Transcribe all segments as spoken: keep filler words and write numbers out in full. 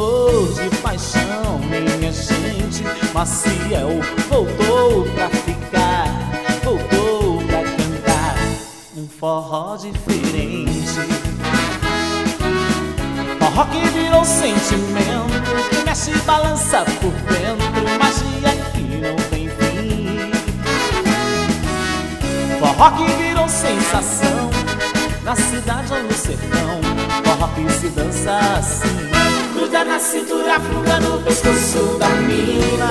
amor, de paixão, minha gente. Maciel voltou pra ficar, voltou pra cantar um forró diferente. Forró que virou sentimento, que mexe e balança por dentro, magia que não tem fim. Forró que virou sensação, na cidade ou no sertão, forró que se dança assim. Gruda na cintura, fuga no pescoço da mina.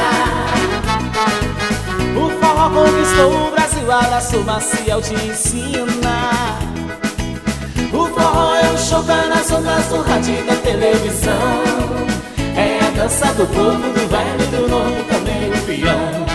O forró conquistou o Brasil, abraço Maciel te ensina. O forró é o show, tá nas ondas do rádio e da televisão. É a dança do povo, do velho, do novo, também do peão.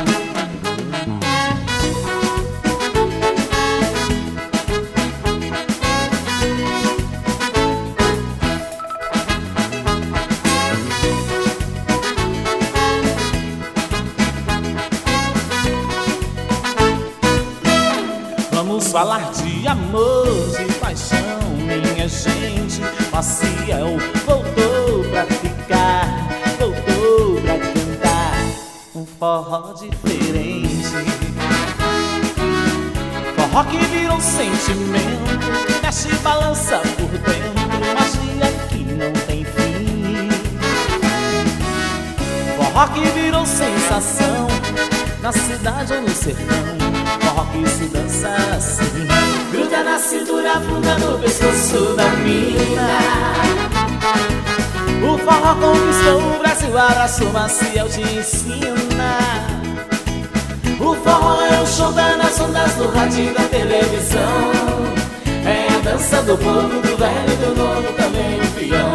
Vamos falar de amor, de paixão, minha gente. Maciel voltou pra ficar, voltou pra cantar um forró diferente. Forró que virou sentimento, mexe e balança por dentro, magia que não tem fim. Forró que virou sensação, na cidade ou no sertão, forró que se dança assim. Gruda na cintura, fuga no pescoço da mina. O forró conquistou o Brasil, abraço Maciel te ensina. O forró é o show, tá nas ondas do rádio e da televisão. É a dança do povo, do velho e do novo, também o peão.